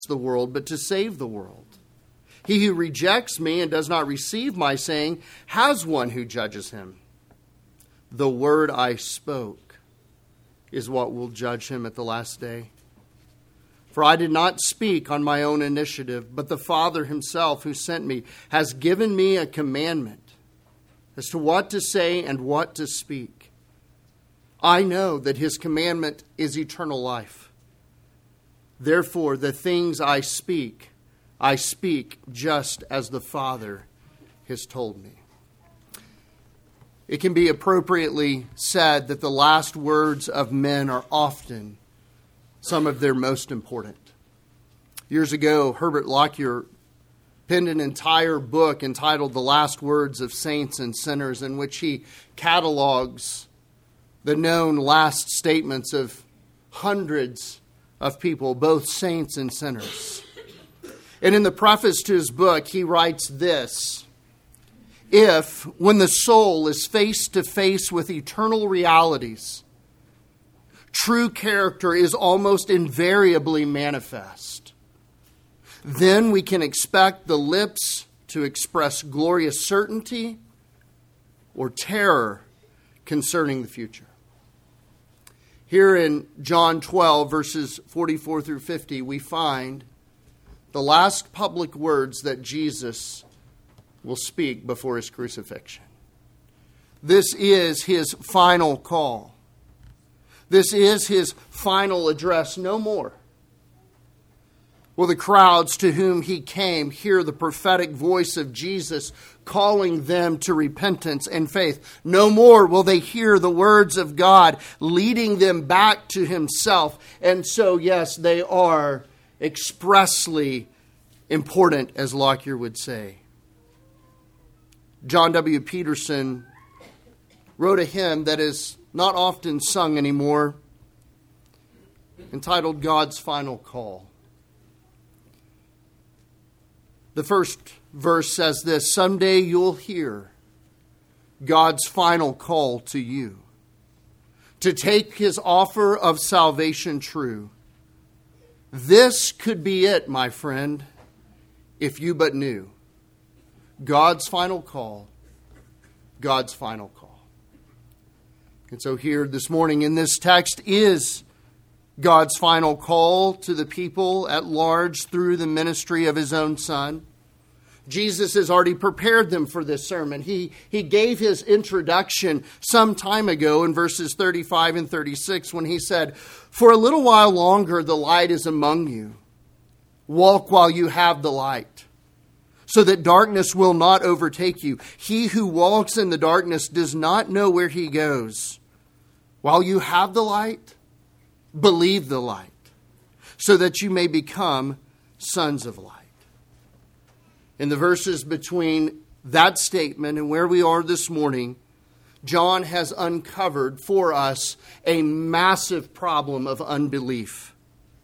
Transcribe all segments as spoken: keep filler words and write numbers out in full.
the world, but to save the world. He who rejects me and does not receive my saying has one who judges him. The word I spoke is what will judge him at the last day. For I did not speak on my own initiative, but the Father himself who sent me has given me a commandment as to what to say and what to speak. I know that his commandment is eternal life. Therefore, the things I speak, I speak just as the Father has told me. It can be appropriately said that the last words of men are often some of their most important. Years ago, Herbert Lockyer penned an entire book entitled The Last Words of Saints and Sinners, in which he catalogs the known last statements of hundreds of people, both saints and sinners. And in the preface to his book, he writes this: if, when the soul is face to face with eternal realities, true character is almost invariably manifest, then we can expect the lips to express glorious certainty or terror concerning the future. Here in John twelve, verses forty-four through fifty, we find the last public words that Jesus will speak before his crucifixion. This is his final call. This is his final address, no more. Will the crowds to whom he came hear the prophetic voice of Jesus calling them to repentance and faith? No more will they hear the words of God leading them back to himself. And so, yes, they are expressly important, as Lockyer would say. John W. Peterson wrote a hymn that is not often sung anymore, entitled God's Final Call. The first verse says this: someday you'll hear God's final call to you to take his offer of salvation true. This could be it, my friend, if you but knew. God's final call, God's final call. And so here this morning in this text is God's final call to the people at large through the ministry of his own Son. Jesus has already prepared them for this sermon. He, he gave his introduction some time ago in verses thirty-five and thirty-six when he said, "For a little while longer the light is among you. Walk while you have the light, so that darkness will not overtake you. He who walks in the darkness does not know where he goes. While you have the light, believe the light, so that you may become sons of light." In the verses between that statement and where we are this morning, John has uncovered for us a massive problem of unbelief.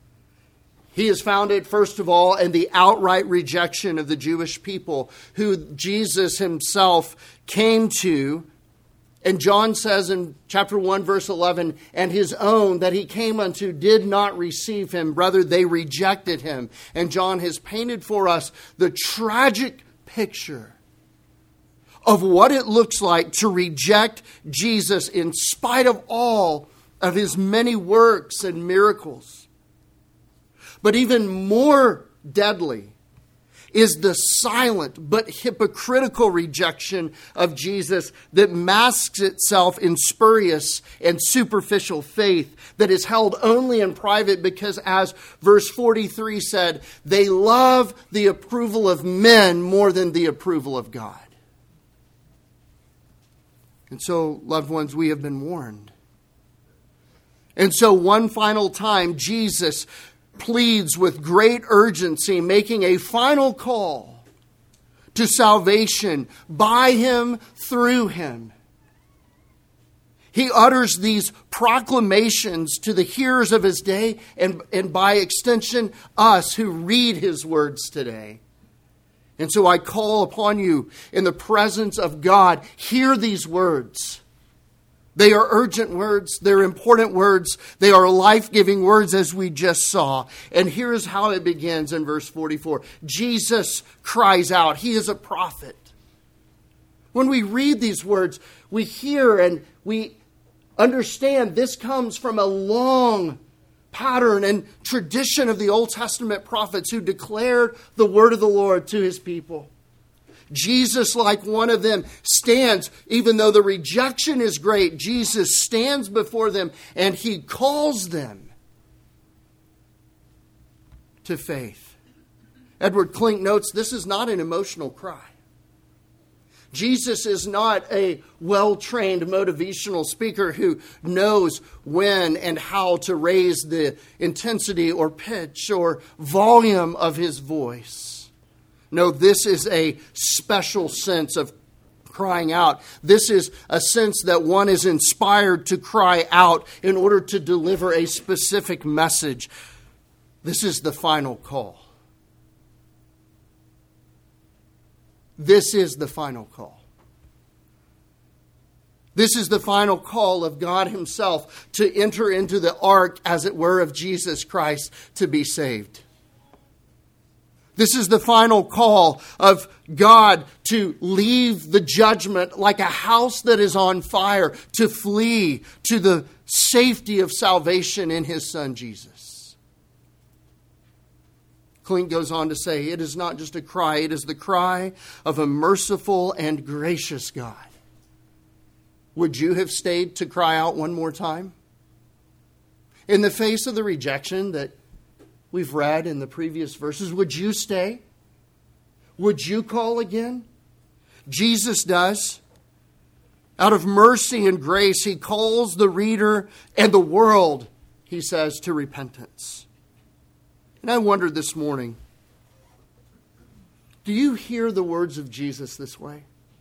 He has found it, first of all, in the outright rejection of the Jewish people who Jesus himself came to. And John says in chapter one, verse eleven, "And his own that he came unto did not receive him. Rather, they rejected him." And John has painted for us the tragic picture of what it looks like to reject Jesus in spite of all of his many works and miracles. But even more deadly is the silent but hypocritical rejection of Jesus that masks itself in spurious and superficial faith that is held only in private because, as verse forty-three said, they love the approval of men more than the approval of God. And so, loved ones, we have been warned. And so one final time, Jesus pleads with great urgency, making a final call to salvation by him, through him. He utters these proclamations to the hearers of his day and, and by extension, us who read his words today. And so I call upon you in the presence of God, hear these words. They are urgent words. They're important words. They are life-giving words, as we just saw. And here's how it begins in verse forty-four. Jesus cries out. He is a prophet. When we read these words, we hear and we understand this comes from a long pattern and tradition of the Old Testament prophets who declared the word of the Lord to his people. Jesus, like one of them, stands, even though the rejection is great, Jesus stands before them and he calls them to faith. Edward Klink notes this is not an emotional cry. Jesus is not a well-trained motivational speaker who knows when and how to raise the intensity or pitch or volume of his voice. No, this is a special sense of crying out. This is a sense that one is inspired to cry out in order to deliver a specific message. This is the final call. This is the final call. This is the final call of God himself to enter into the ark, as it were, of Jesus Christ to be saved. This is the final call of God to leave the judgment like a house that is on fire, to flee to the safety of salvation in his Son Jesus. Klink goes on to say, it is not just a cry, it is the cry of a merciful and gracious God. Would you have stayed to cry out one more time? In the face of the rejection that we've read in the previous verses, would you stay? Would you call again? Jesus does. Out of mercy and grace, he calls the reader and the world, he says, to repentance. And I wondered this morning, do you hear the words of Jesus this way?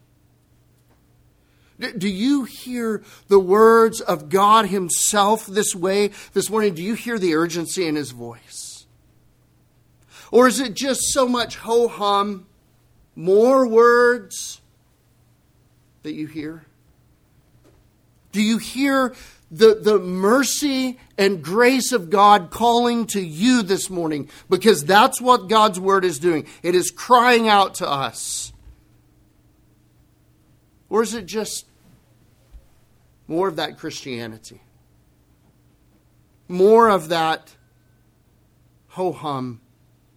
Do you hear the words of God himself this way this morning? Do you hear the urgency in his voice? Or is it just so much ho-hum, more words that you hear? Do you hear the, the mercy and grace of God calling to you this morning? Because that's what God's word is doing. It is crying out to us. Or is it just more of that Christianity? More of that ho-hum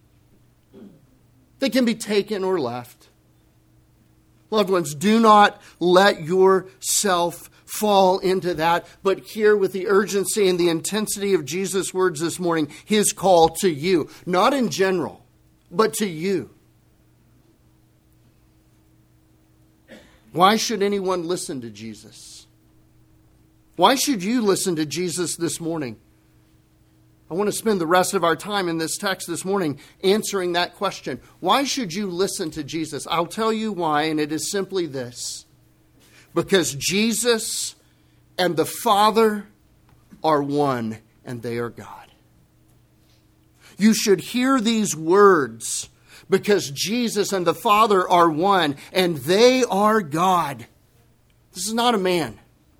that can be taken or left? Loved ones, do not let yourself fall into that, but hear with the urgency and the intensity of Jesus' words this morning, his call to you. Not in general, but to you. Why should anyone listen to Jesus? Why should you listen to Jesus this morning? I want to spend the rest of our time in this text this morning answering that question. Why should you listen to Jesus? I'll tell you why, and it is simply this. Because Jesus and the Father are one, and they are God. You should hear these words because Jesus and the Father are one, and they are God. This is not a man.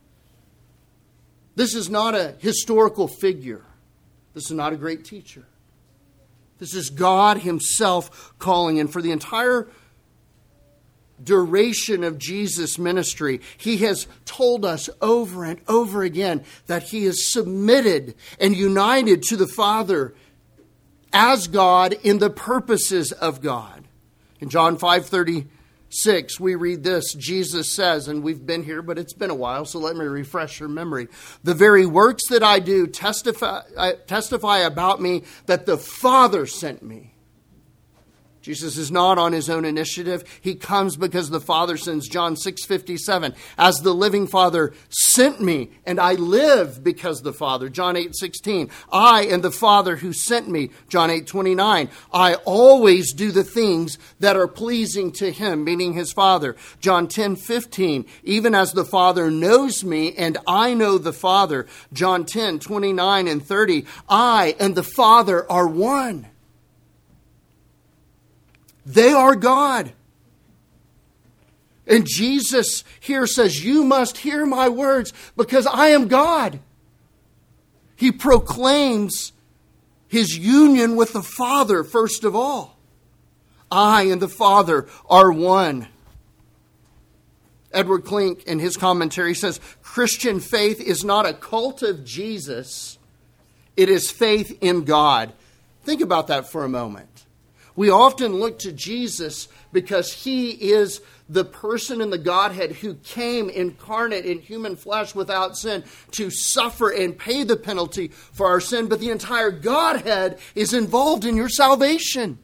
This is not a historical figure. This is not a great teacher. This is God himself calling. And for the entire duration of Jesus' ministry, he has told us over and over again that he is submitted and united to the Father as God in the purposes of God. In John five thirty-six, we read this. Jesus says, and we've been here, but it's been a while, so let me refresh your memory. The very works that I do testify, uh, testify about me that the Father sent me. Jesus is not on his own initiative. He comes because the Father sends. John six fifty-seven. As the living Father sent me, and I live because the Father. John eight sixteen. I and the Father who sent me. John eight twenty-nine. I always do the things that are pleasing to him, meaning his Father. John ten fifteen. Even as the Father knows me, and I know the Father. John ten twenty-nine and thirty. I and the Father are one. They are God. And Jesus here says, you must hear my words because I am God. He proclaims his union with the Father, first of all. I and the Father are one. Edward Klink, in his commentary, says, Christian faith is not a cult of Jesus. It is faith in God. Think about that for a moment. We often look to Jesus because he is the person in the Godhead who came incarnate in human flesh without sin to suffer and pay the penalty for our sin. But the entire Godhead is involved in your salvation.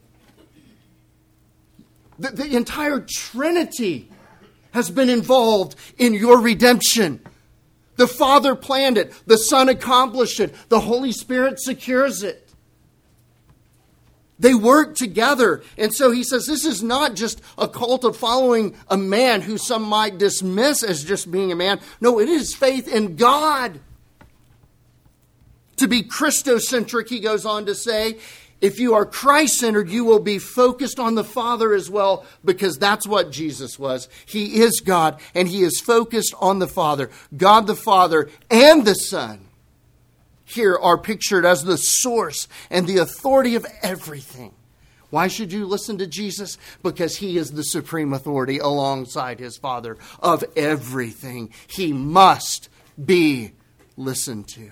The, the entire Trinity has been involved in your redemption. The Father planned it. The Son accomplished it. The Holy Spirit secures it. They work together. And so he says this is not just a cult of following a man who some might dismiss as just being a man. No, it is faith in God. To be Christocentric, he goes on to say, if you are Christ-centered, you will be focused on the Father as well, because that's what Jesus was. He is God, and he is focused on the Father. God the Father and the Son here are pictured as the source and the authority of everything. Why should you listen to Jesus? Because he is the supreme authority alongside his Father of everything. He must be listened to.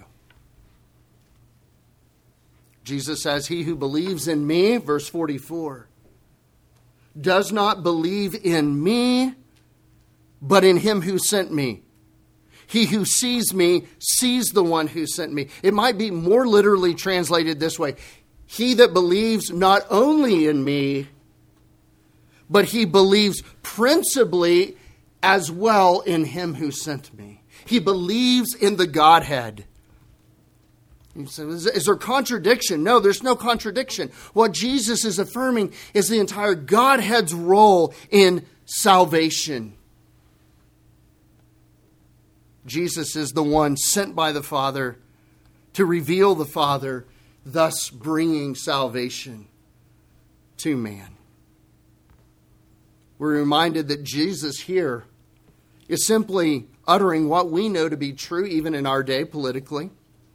Jesus says, he who believes in me, verse forty-four, does not believe in me, but in him who sent me. He who sees me sees the one who sent me. It might be more literally translated this way. He that believes not only in me, but he believes principally as well in him who sent me. He believes in the Godhead. You say, is there contradiction? No, there's no contradiction. What Jesus is affirming is the entire Godhead's role in salvation. Jesus is the one sent by the Father to reveal the Father, thus bringing salvation to man. We're reminded that Jesus here is simply uttering what we know to be true even in our day politically.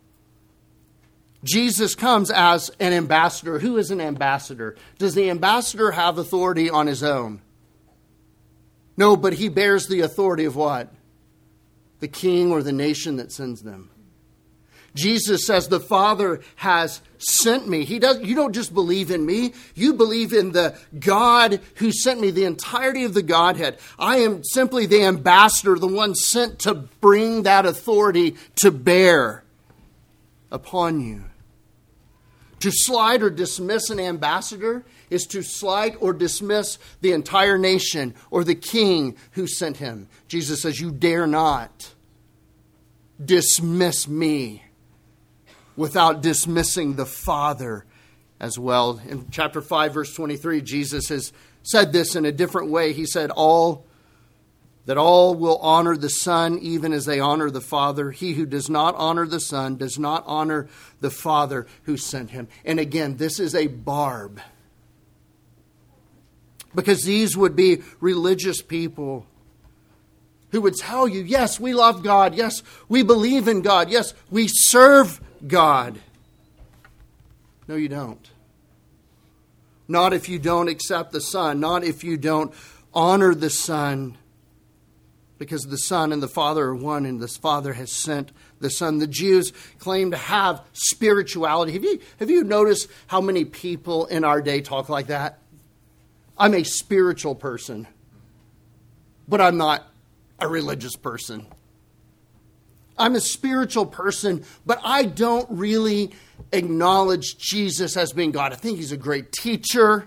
Jesus comes as an ambassador. Who is an ambassador? Does the ambassador have authority on his own? No, but he bears the authority of what? The king or the nation that sends them. Jesus says the Father has sent me. He does. You don't just believe in me. You believe in the God who sent me, the entirety of the Godhead. I am simply the ambassador, the one sent to bring that authority to bear upon you. To slight or dismiss an ambassador is to slight or dismiss the entire nation or the king who sent him. Jesus says, you dare not dismiss me without dismissing the Father as well. In chapter five, verse twenty-three, Jesus has said this in a different way. He said, all that all will honor the Son even as they honor the Father. He who does not honor the Son does not honor the Father who sent him. And again, this is a barb. Because these would be religious people who would tell you, yes, we love God. Yes, we believe in God. Yes, we serve God. No, you don't. Not if you don't accept the Son. Not if you don't honor the Son. Because the Son and the Father are one, and the Father has sent the Son. The Jews claim to have spirituality. Have you, have you noticed how many people in our day talk like that? I'm a spiritual person, but I'm not a religious person. I'm a spiritual person, but I don't really acknowledge Jesus as being God. I think he's a great teacher.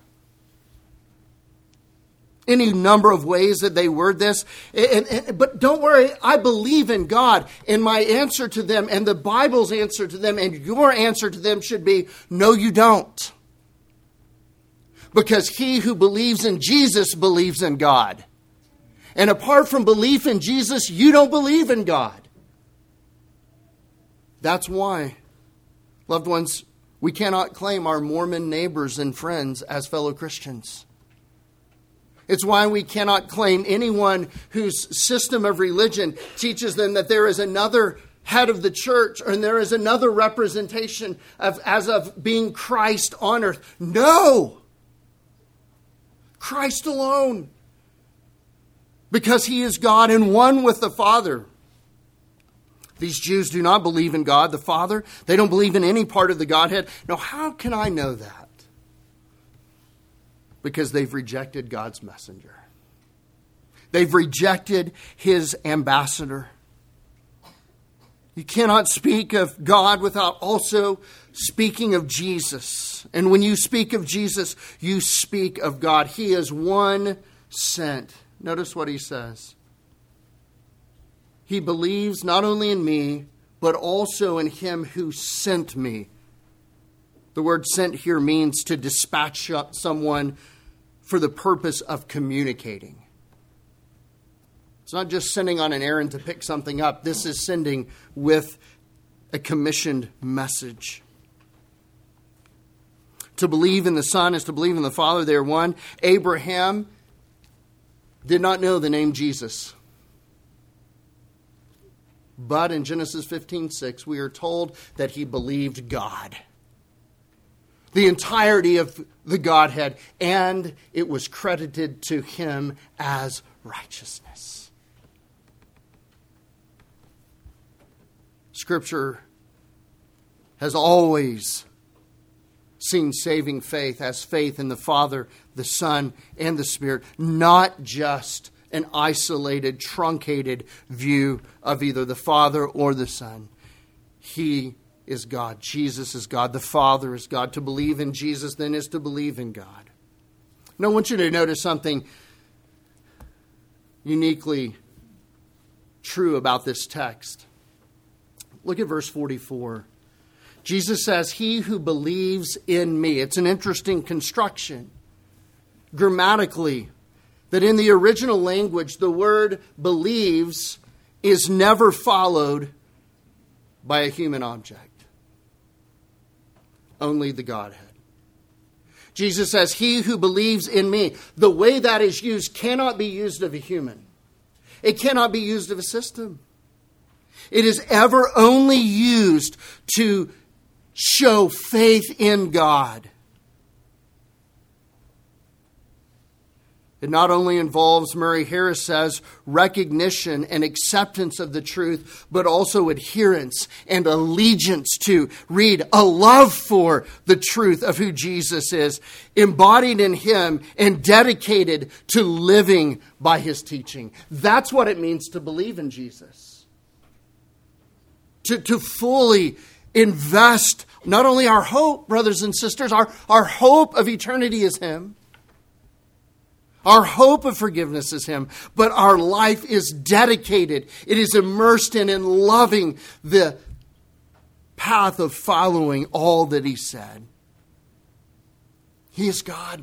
Any number of ways that they word this. And, and, but don't worry, I believe in God. And my answer to them and the Bible's answer to them and your answer to them should be, no, you don't. Because he who believes in Jesus believes in God. And apart from belief in Jesus, you don't believe in God. That's why, loved ones, we cannot claim our Mormon neighbors and friends as fellow Christians. It's why we cannot claim anyone whose system of religion teaches them that there is another head of the church and there is another representation of as of being Christ on earth. No! Christ alone. Because he is God and one with the Father. These Jews do not believe in God the Father. They don't believe in any part of the Godhead. Now, how can I know that? Because they've rejected God's messenger. They've rejected his ambassador. You cannot speak of God without also speaking of Jesus. And when you speak of Jesus, you speak of God. He is one sent. Notice what he says. He believes not only in me, but also in him who sent me. The word sent here means to dispatch someone for the purpose of communicating. It's not just sending on an errand to pick something up. This is sending with a commissioned message. To believe in the Son is to believe in the Father. They are one. Abraham did not know the name Jesus. But in Genesis fifteen six, we are told that he believed God. The entirety of the Godhead, and it was credited to him as righteousness. Scripture has always seen saving faith as faith in the Father, the Son, and the Spirit, not just an isolated, truncated view of either the Father or the Son. He is God. Jesus is God. The Father is God. To believe in Jesus then is to believe in God. Now I want you to notice something uniquely true about this text. Look at verse forty-four. Jesus says, he who believes in me. It's an interesting construction. Grammatically, that in the original language, the word believes is never followed by a human object. Only the Godhead. Jesus says, he who believes in me. The way that is used cannot be used of a human. It cannot be used of a system. It is ever only used to show faith in God. It not only involves, Murray Harris says, recognition and acceptance of the truth, but also adherence and allegiance to, read, a love for the truth of who Jesus is, embodied in him and dedicated to living by his teaching. That's what it means to believe in Jesus. To, to fully invest not only our hope, brothers and sisters, our, our hope of eternity is him. Our hope of forgiveness is him, but our life is dedicated. It is immersed in and loving the path of following all that he said. He is God.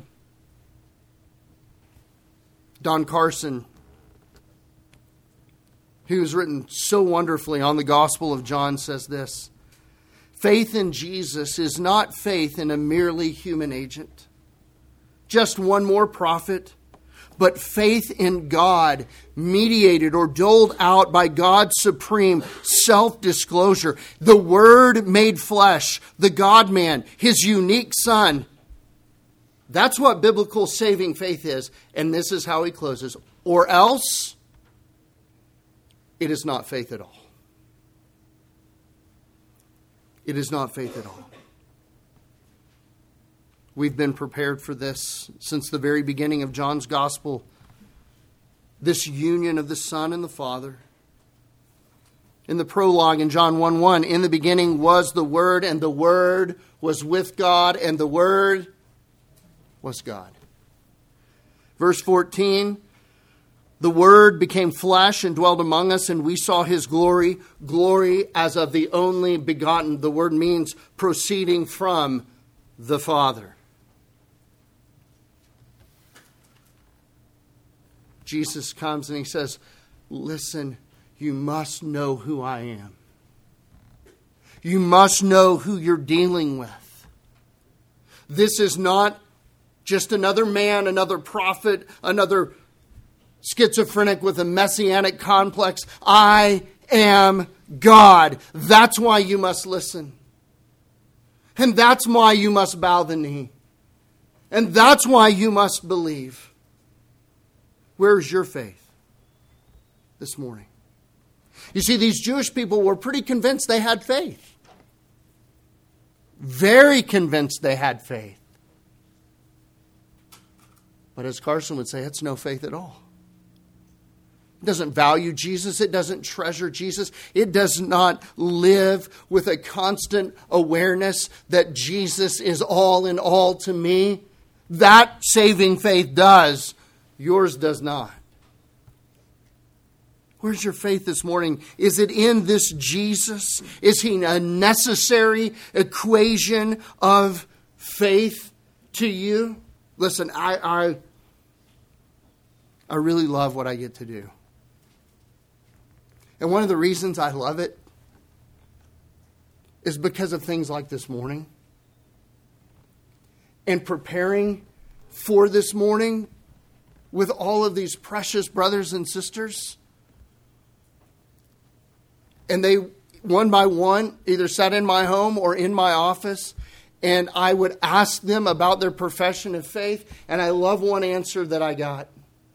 Don Carson, who has written so wonderfully on the Gospel of John, says this: faith in Jesus is not faith in a merely human agent, just one more prophet, but faith in God, mediated or doled out by God's supreme self-disclosure. The Word made flesh, the God-man, his unique Son. That's what biblical saving faith is. And this is how he closes. Or else, it is not faith at all. It is not faith at all. We've been prepared for this since the very beginning of John's Gospel. This union of the Son and the Father. In the prologue in John one one, in the beginning was the Word, and the Word was with God, and the Word was God. Verse fourteen, the Word became flesh and dwelt among us, and we saw his glory, glory as of the only begotten. The word means proceeding from the Father. Jesus comes and he says, listen, you must know who I am. You must know who you're dealing with. This is not just another man, another prophet, another schizophrenic with a messianic complex. I am God. That's why you must listen. And that's why you must bow the knee. And that's why you must believe. Where's your faith this morning? You see, these Jewish people were pretty convinced they had faith. Very convinced they had faith. But as Carson would say, it's no faith at all. It doesn't value Jesus. It doesn't treasure Jesus. It does not live with a constant awareness that Jesus is all in all to me. That saving faith does. Yours does not. Where's your faith this morning? Is it in this Jesus? Is he a necessary equation of faith to you? Listen, I, I, I really love what I get to do. And one of the reasons I love it is because of things like this morning. And preparing for this morning with all of these precious brothers and sisters. And they, one by one, either sat in my home or in my office, and I would ask them about their profession of faith, and I love one answer that I got.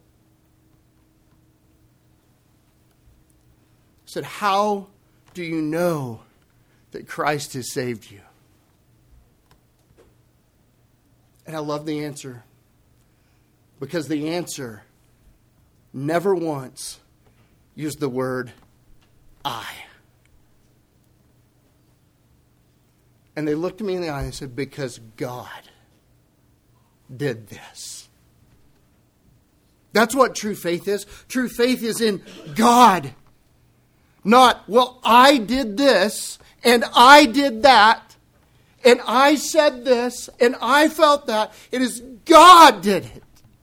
I said, how do you know that Christ has saved you? And I love the answer. Because the answer never once used the word I. And they looked me in the eye and said, because God did this. That's what true faith is. True faith is in God. Not, well, I did this, and I did that, and I said this, and I felt that. It is God did it.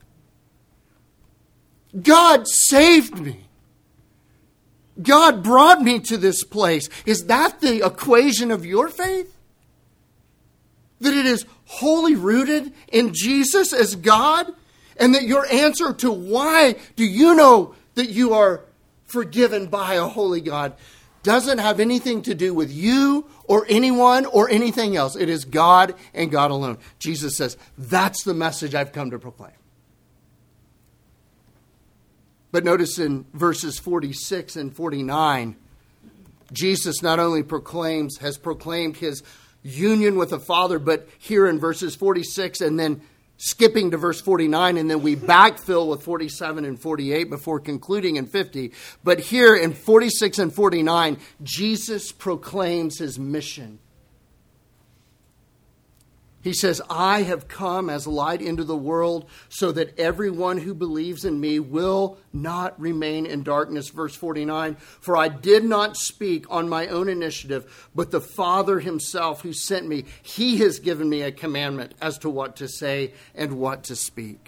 God saved me. God brought me to this place. Is that the equation of your faith? That it is wholly rooted in Jesus as God? And that your answer to why do you know that you are forgiven by a holy God doesn't have anything to do with you or anyone or anything else. It is God and God alone. Jesus says, that's the message I've come to proclaim. But notice in verses forty-six and forty-nine, Jesus not only proclaims, has proclaimed his union with the Father, but here in verses forty-six and then skipping to verse forty-nine, and then we backfill with forty-seven and forty-eight before concluding in fifty. But here in forty-six and forty-nine, Jesus proclaims his mission. He says, I have come as light into the world so that everyone who believes in me will not remain in darkness. Verse forty-nine, for I did not speak on my own initiative, but the Father himself who sent me, he has given me a commandment as to what to say and what to speak.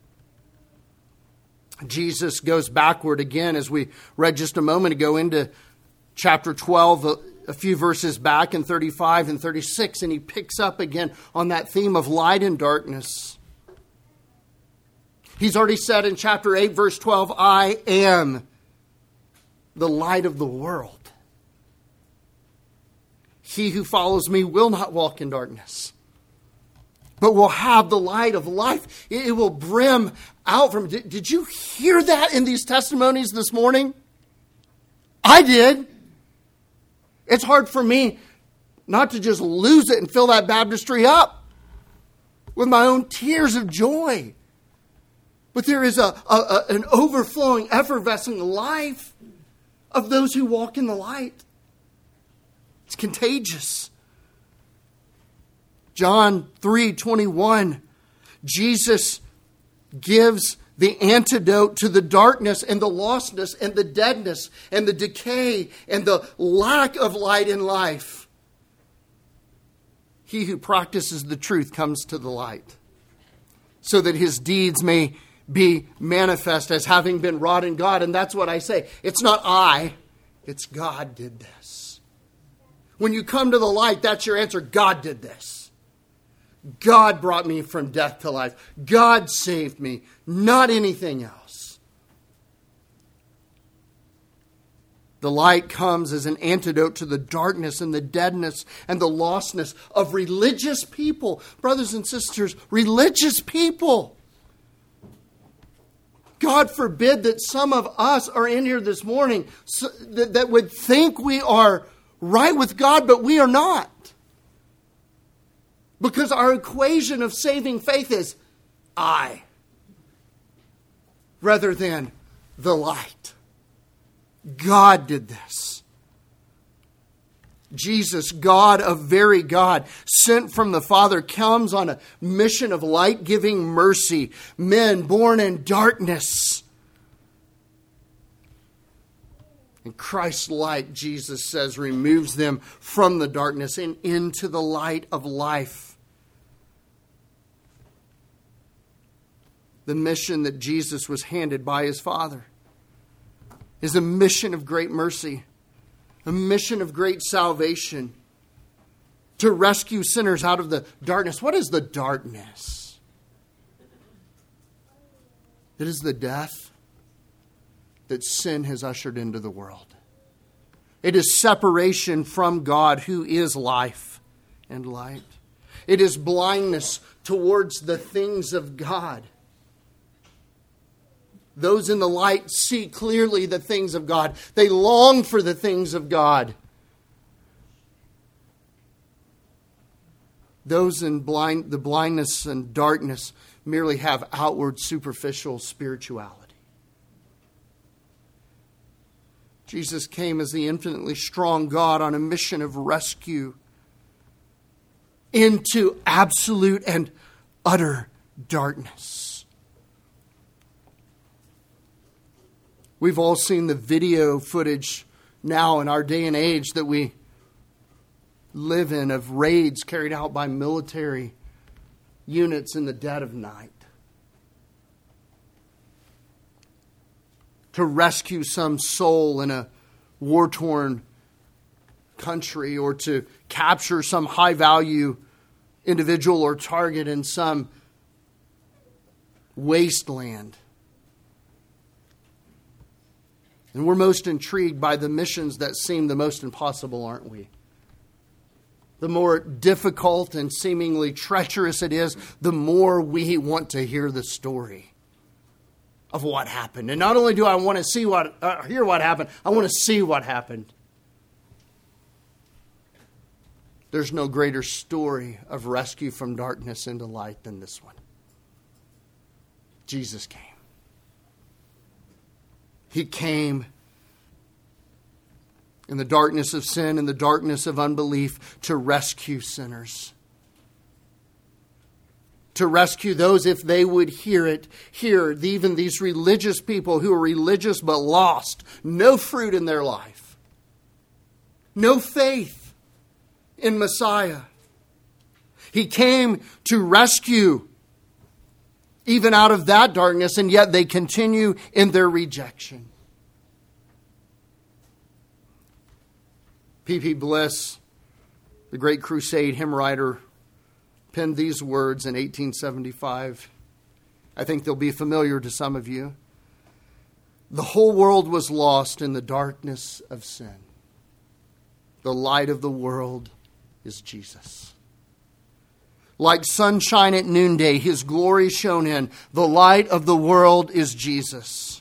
Jesus goes backward again, as we read just a moment ago, into chapter twelve, a few verses back in thirty-five and thirty-six, and he picks up again on that theme of light and darkness. He's already said in chapter eight, verse twelve, I am the light of the world. He who follows me will not walk in darkness, but will have the light of life. It will brim out from... Did, did you hear that in these testimonies this morning? I did. It's hard for me not to just lose it and fill that baptistry up with my own tears of joy. But there is a, a, a an overflowing, effervescing life of those who walk in the light. It's contagious. John three twenty-one, Jesus gives the antidote to the darkness and the lostness and the deadness and the decay and the lack of light in life. He who practices the truth comes to the light, so that his deeds may be manifest as having been wrought in God. And that's what I say. It's not I, it's God did this. When you come to the light, that's your answer. God did this. God brought me from death to life. God saved me, not anything else. The light comes as an antidote to the darkness and the deadness and the lostness of religious people. Brothers and sisters, religious people. God forbid that some of us are in here this morning so, that, that would think we are right with God, but we are not. Because our equation of saving faith is I, rather than the light. God did this. Jesus, God of very God, sent from the Father, comes on a mission of light-giving mercy. Men born in darkness. And Christ's light, Jesus says, removes them from the darkness and into the light of life. The mission that Jesus was handed by his Father is a mission of great mercy. A mission of great salvation to rescue sinners out of the darkness. What is the darkness? It is the death that sin has ushered into the world. It is separation from God, who is life and light. It is blindness towards the things of God. Those in the light see clearly the things of God. They long for the things of God. Those in blind, the blindness and darkness merely have outward, superficial spirituality. Jesus came as the infinitely strong God on a mission of rescue into absolute and utter darkness. We've all seen the video footage now in our day and age that we live in of raids carried out by military units in the dead of night to rescue some soul in a war-torn country, or to capture some high-value individual or target in some wasteland. And we're most intrigued by the missions that seem the most impossible, aren't we? The more difficult and seemingly treacherous it is, the more we want to hear the story of what happened. And not only do I want to see what, uh, hear what happened, I want to see what happened. There's no greater story of rescue from darkness into light than this one. Jesus came. He came in the darkness of sin and the darkness of unbelief to rescue sinners. To rescue those, if they would hear it, hear even these religious people who are religious but lost. No fruit in their life. No faith in Messiah. He came to rescue even out of that darkness, and yet they continue in their rejection. P P Bliss, the great crusade hymn writer, penned these words in eighteen seventy-five. I think they'll be familiar to some of you. The whole world was lost in the darkness of sin. The light of the world is Jesus. Like sunshine at noonday, His glory shone in. The light of the world is Jesus.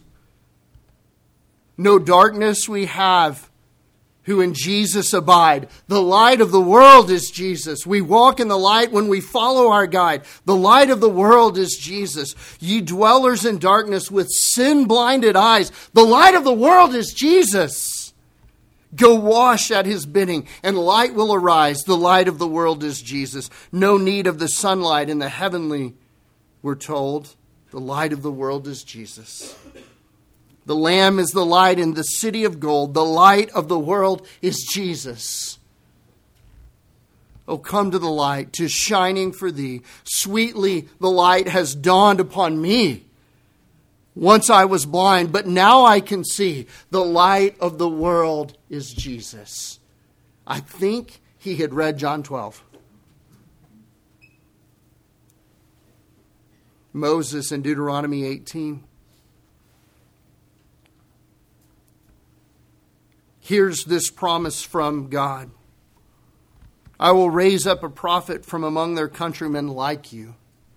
No darkness we have who in Jesus abide. The light of the world is Jesus. We walk in the light when we follow our guide. The light of the world is Jesus. Ye dwellers in darkness with sin-blinded eyes. The light of the world is Jesus. Go wash at His bidding, and light will arise. The light of the world is Jesus. No need of the sunlight in the heavenly, we're told. The light of the world is Jesus. The Lamb is the light in the city of gold. The light of the world is Jesus. Oh, come to the light, 'tis shining for thee. Sweetly the light has dawned upon me. Once I was blind, but now I can see. The light of the world is Jesus. I think he had read John twelve. Moses in Deuteronomy eighteen. Here's this promise from God. I will raise up a prophet from among their countrymen like you.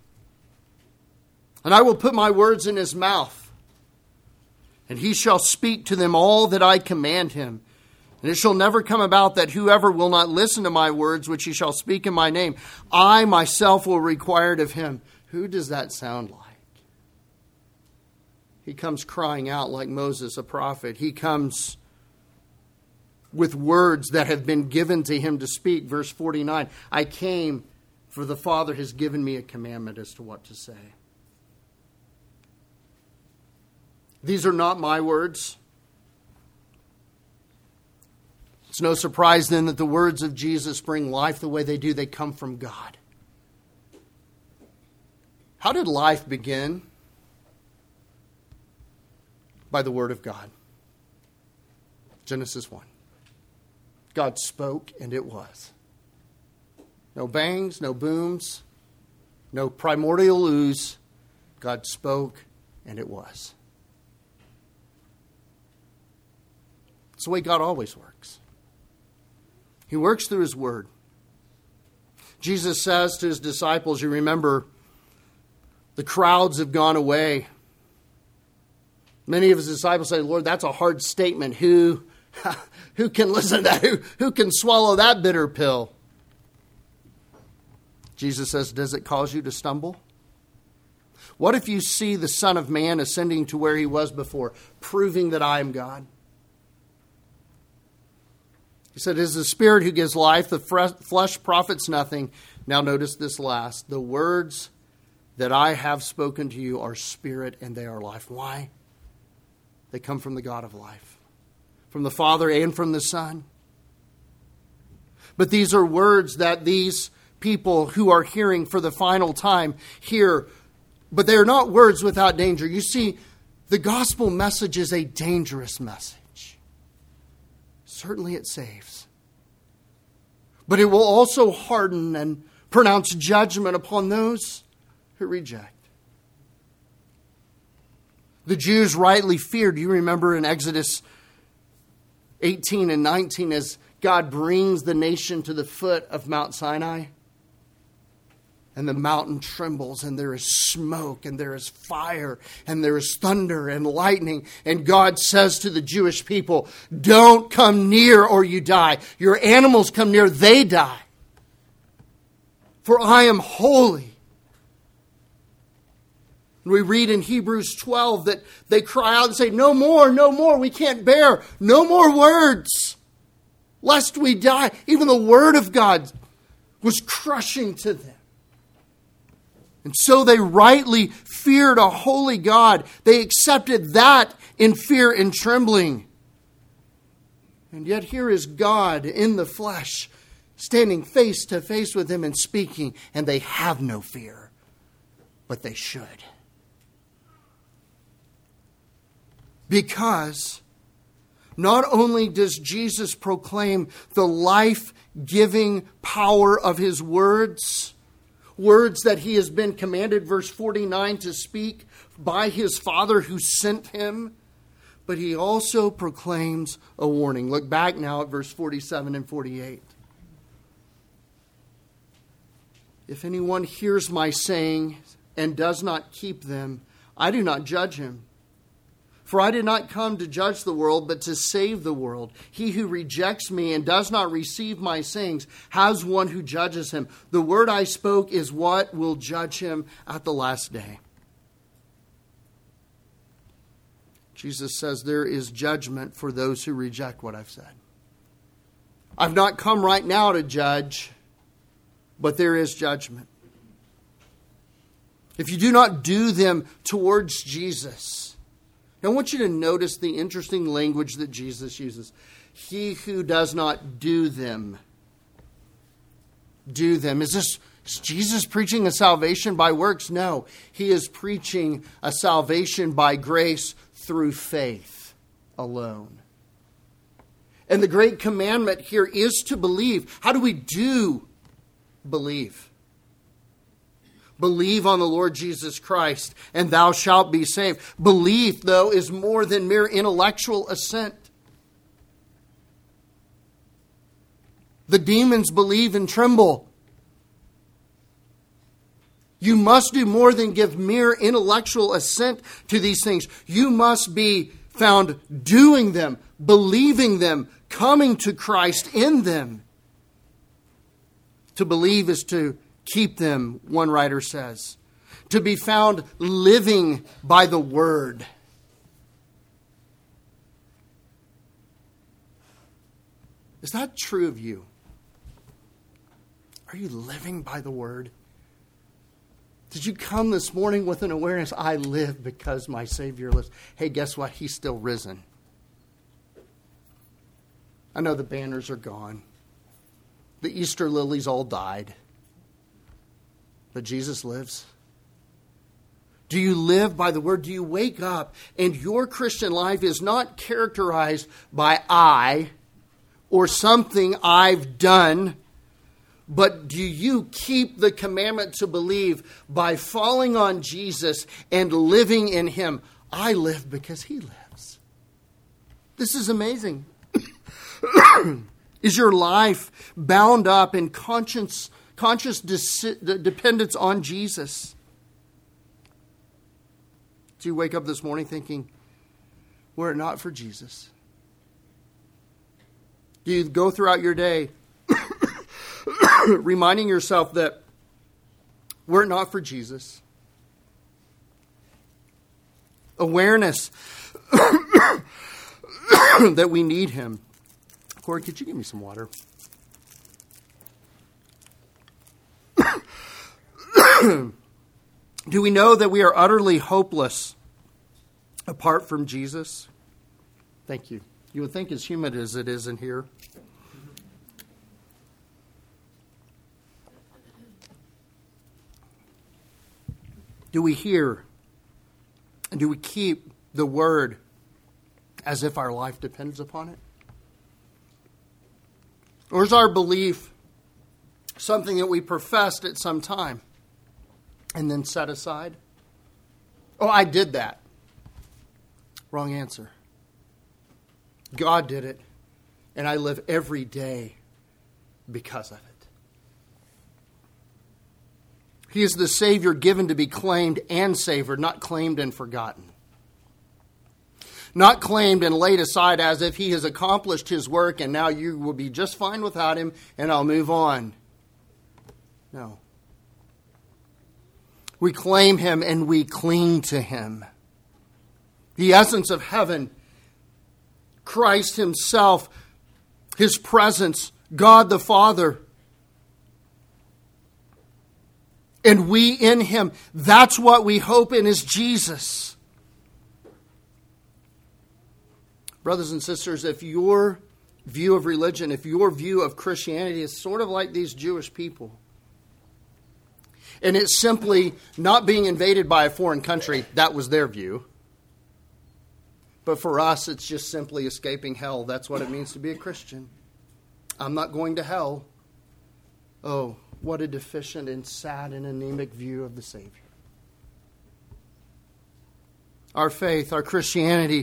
And I will put my words in his mouth. And he shall speak to them all that I command him. And it shall never come about that whoever will not listen to my words, which he shall speak in my name, I myself will require it of him. Who does that sound like? He comes crying out like Moses, a prophet. He comes with words that have been given to him to speak. Verse forty-nine, I came for the Father has given me a commandment as to what to say. These are not my words. It's no surprise then that the words of Jesus bring life the way they do. They come from God. How did life begin? By the Word of God. Genesis one. God spoke and it was. No bangs, no booms, no primordial ooze. God spoke and it was. It's the way God always works. He works through His Word. Jesus says to His disciples, you remember, the crowds have gone away. Many of His disciples say, Lord, that's a hard statement. Who, who can listen to that? Who, who can swallow that bitter pill? Jesus says, does it cause you to stumble? What if you see the Son of Man ascending to where He was before, proving that I am God? He said, it is the Spirit who gives life. The flesh profits nothing. Now notice this last. The words that I have spoken to you are spirit and they are life. Why? They come from the God of life. From the Father and from the Son. But these are words that these people who are hearing for the final time hear. But they are not words without danger. You see, the gospel message is a dangerous message. Certainly it saves. But it will also harden and pronounce judgment upon those who reject. The Jews rightly feared. You remember in Exodus eighteen and nineteen as God brings the nation to the foot of Mount Sinai. And the mountain trembles and there is smoke and there is fire and there is thunder and lightning. And God says to the Jewish people, don't come near or you die. Your animals come near, they die. For I am holy. We read in Hebrews twelve that they cry out and say, no more, no more, we can't bear. No more words, lest we die. Even the word of God was crushing to them. And so they rightly feared a holy God. They accepted that in fear and trembling. And yet here is God in the flesh, standing face to face with them and speaking. And they have no fear, but they should. Because not only does Jesus proclaim the life-giving power of His words, words that He has been commanded, verse forty-nine, to speak by His Father who sent Him, but He also proclaims a warning. Look back now at verse forty-seven and forty-eight. If anyone hears my saying and does not keep them, I do not judge him. For I did not come to judge the world, but to save the world. He who rejects me and does not receive my sayings has one who judges him. The word I spoke is what will judge him at the last day. Jesus says there is judgment for those who reject what I've said. I've not come right now to judge, but there is judgment. If you do not do them towards Jesus, I want you to notice the interesting language that Jesus uses. He who does not do them. Do them. Is this is Jesus preaching a salvation by works? No. He is preaching a salvation by grace through faith alone. And the great commandment here is to believe. How do we do believe? Believe on the Lord Jesus Christ, and thou shalt be saved. Belief, though, is more than mere intellectual assent. The demons believe and tremble. You must do more than give mere intellectual assent to these things. You must be found doing them, believing them, coming to Christ in them. To believe is to keep them, one writer says. To be found living by the Word. Is that true of you? Are you living by the Word? Did you come this morning with an awareness, I live because my Savior lives? Hey, guess what? He's still risen. I know the banners are gone. The Easter lilies all died. But Jesus lives. Do you live by the Word? Do you wake up and your Christian life is not characterized by I or something I've done, but do you keep the commandment to believe by falling on Jesus and living in Him? I live because He lives. This is amazing. Is your life bound up in conscience, conscious dependence on Jesus? Do you wake up this morning thinking, were it not for Jesus? Do you go throughout your day reminding yourself that were it not for Jesus? Awareness that we need Him. Corey, could you give me some water? Do we know that we are utterly hopeless apart from Jesus? Thank you. You would think as humid as it is in here. Do we hear and do we keep the Word as if our life depends upon it? Or is our belief something that we professed at some time and then set aside? Oh, I did that. Wrong answer. God did it, and I live every day because of it. He is the Savior given to be claimed and savored, not claimed and forgotten. Not claimed and laid aside as if He has accomplished His work and now you will be just fine without Him and I'll move on. No. We claim Him and we cling to Him. The essence of heaven, Christ Himself, His presence, God the Father, and we in Him. That's what we hope in is Jesus. Brothers and sisters, if your view of religion, if your view of Christianity is sort of like these Jewish people, and it's simply not being invaded by a foreign country, that was their view. But for us, it's just simply escaping hell. That's what it means to be a Christian. I'm not going to hell. Oh, what a deficient and sad and anemic view of the Savior. Our faith, our Christianity,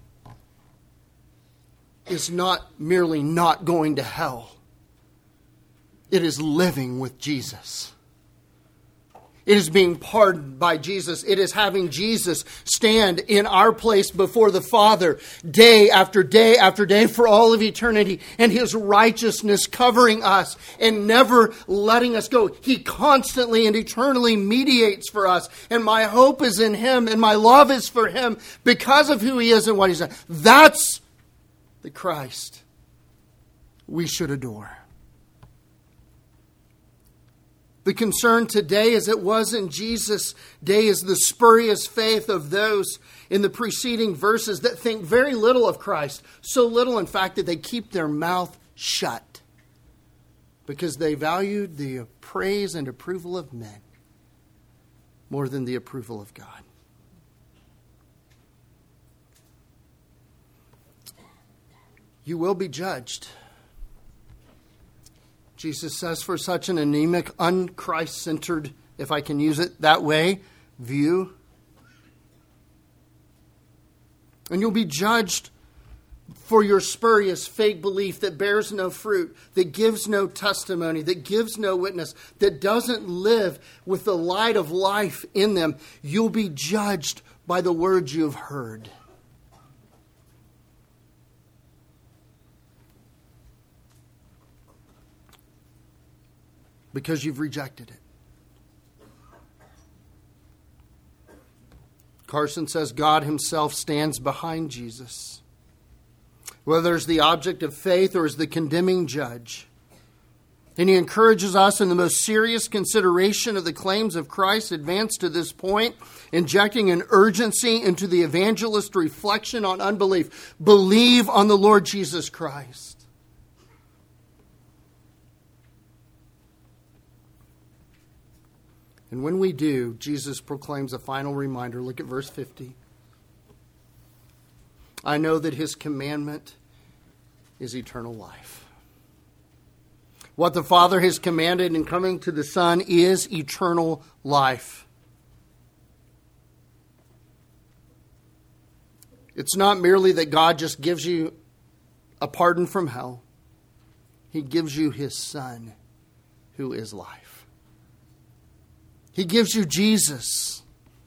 is not merely not going to hell. It is living with Jesus. It is being pardoned by Jesus. It is having Jesus stand in our place before the Father day after day after day for all of eternity, and His righteousness covering us and never letting us go. He constantly and eternally mediates for us, and my hope is in Him and my love is for Him because of who He is and what He's done. That's the Christ we should adore. The concern today, as it was in Jesus' day, is the spurious faith of those in the preceding verses that think very little of Christ. So little, in fact, that they keep their mouth shut because they valued the praise and approval of men more than the approval of God. You will be judged. Jesus says, for such an anemic, un-Christ-centered if I can use it that way, view. And you'll be judged for your spurious, fake belief that bears no fruit, that gives no testimony, that gives no witness, that doesn't live with the light of life in them. You'll be judged by the words you have heard. Because you've rejected it. Carson says God himself stands behind Jesus, whether as the object of faith or as the condemning judge. And he encourages us in the most serious consideration of the claims of Christ advanced to this point, injecting an urgency into the evangelist reflection on unbelief. Believe on the Lord Jesus Christ. And when we do, Jesus proclaims a final reminder. Look at verse fifty. I know that his commandment is eternal life. What the Father has commanded in coming to the Son is eternal life. It's not merely that God just gives you a pardon from hell. He gives you his Son, who is life. He gives you Jesus.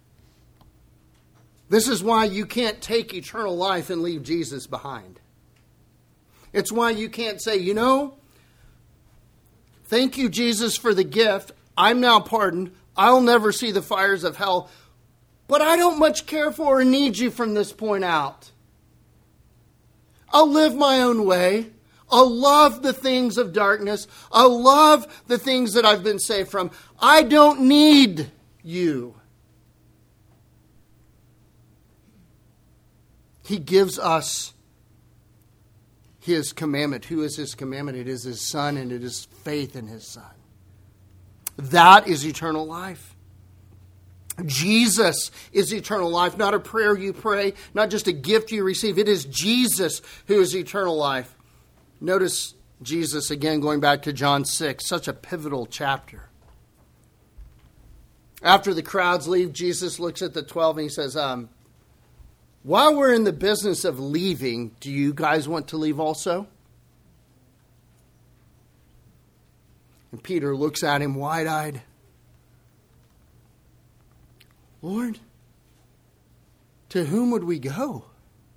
This is why you can't take eternal life and leave Jesus behind. It's why you can't say, you know, thank you, Jesus, for the gift. I'm now pardoned. I'll never see the fires of hell. But I don't much care for or need you from this point out. I'll live my own way. I'll love the things of darkness. I'll love the things that I've been saved from. I don't need you. He gives us his commandment. Who is his commandment? It is his Son, and it is faith in his Son. That is eternal life. Jesus is eternal life, not a prayer you pray, not just a gift you receive. It is Jesus who is eternal life. Notice Jesus, again, going back to John six, such a pivotal chapter. After the crowds leave, Jesus looks at the twelve and he says, um, while we're in the business of leaving, do you guys want to leave also? And Peter looks at him wide-eyed. Lord, to whom would we go?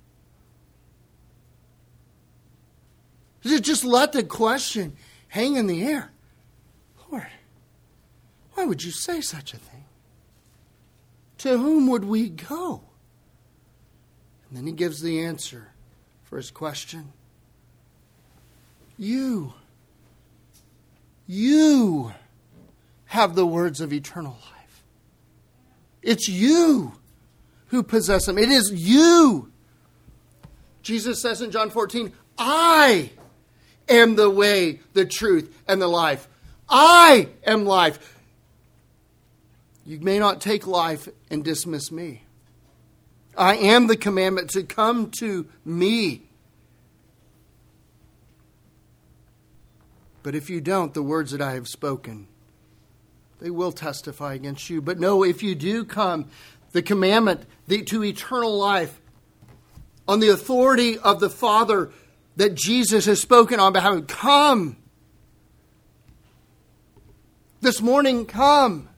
Just let the question hang in the air. Lord, why would you say such a thing? To whom would we go? And then he gives the answer for his question. You. You have the words of eternal life. It's you who possess them. It is you. Jesus says in John fourteen, I am the way, the truth, and the life. I am life. You may not take life and dismiss me. I am the commandment to come to me. But if you don't, the words that I have spoken, they will testify against you. But no, if you do come, the commandment the, to eternal life, on the authority of the Father that Jesus has spoken on behalf of, come. This morning, come.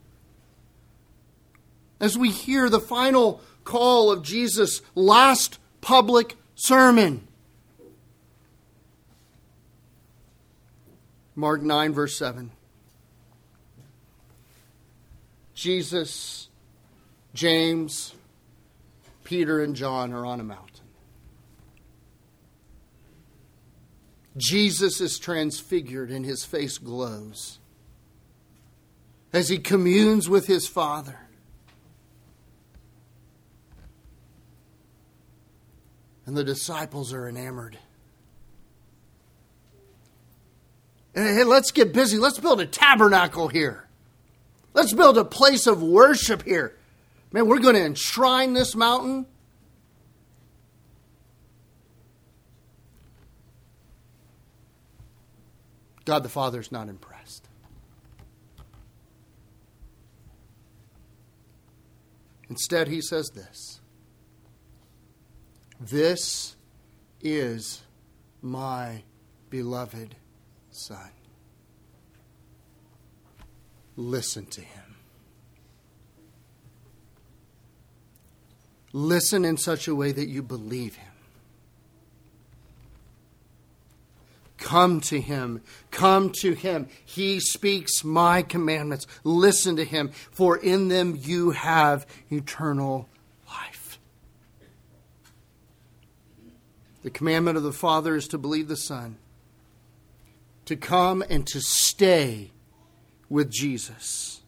As we hear the final call of Jesus' last public sermon. Mark nine, verse seven. Jesus, James, Peter, and John are on a mountain. Jesus is transfigured and his face glows as he communes with his Father. And the disciples are enamored. And hey, let's get busy. Let's build a tabernacle here. Let's build a place of worship here. Man, we're going to enshrine this mountain. God the Father is not impressed. Instead, he says this: "This is my beloved Son. Listen to him." Listen in such a way that you believe him. Come to him. Come to him. He speaks my commandments. Listen to him, for in them you have eternal life. The commandment of the Father is to believe the Son, to come and to stay with Jesus,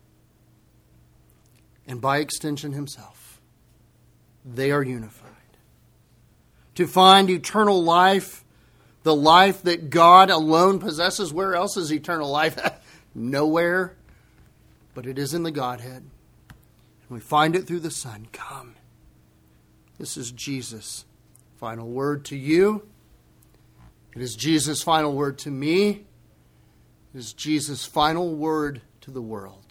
and by extension himself. They are unified. To find eternal life, the life that God alone possesses. Where else is eternal life? Nowhere. But it is in the Godhead. And we find it through the Son. Come. This is Jesus' final word to you. It is Jesus' final word to me. It is Jesus' final word to the world.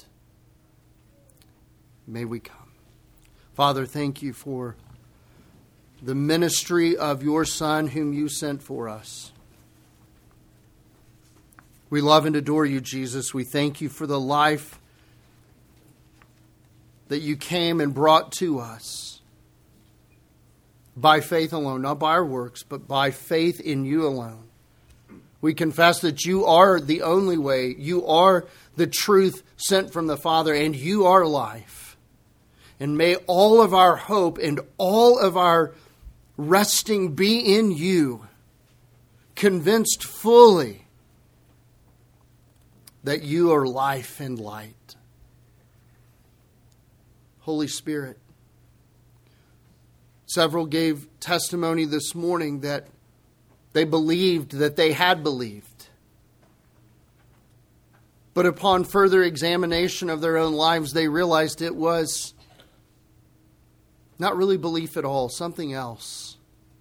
May we come. Father, thank you for the ministry of your Son whom you sent for us. We love and adore you, Jesus. We thank you for the life that you came and brought to us by faith alone, not by our works, but by faith in you alone. We confess that you are the only way. You are the truth sent from the Father, and you are life. And may all of our hope and all of our resting be in you, convinced fully that you are life and light. Holy Spirit, several gave testimony this morning that they believed that they had believed. But upon further examination of their own lives, they realized it was not really belief at all, something else.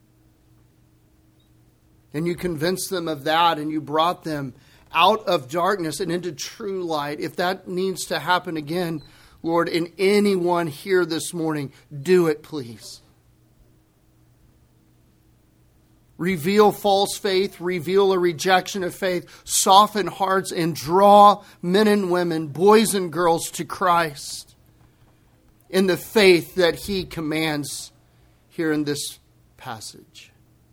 And you convinced them of that, and you brought them out of darkness and into true light. If that needs to happen again, Lord, in anyone here this morning, do it, please. Reveal false faith, reveal a rejection of faith, soften hearts, and draw men and women, boys and girls to Christ in the faith that he commands here in this passage.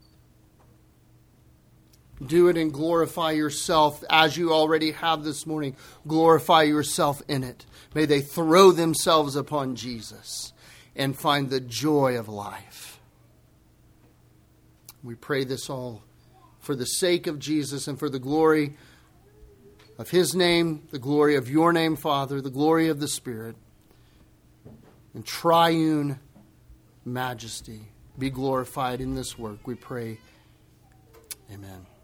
Do it and glorify yourself as you already have this morning. Glorify yourself in it. May they throw themselves upon Jesus and find the joy of life. We pray this all for the sake of Jesus and for the glory of his name, the glory of your name, Father, the glory of the Spirit, and triune majesty be glorified in this work. We pray. Amen.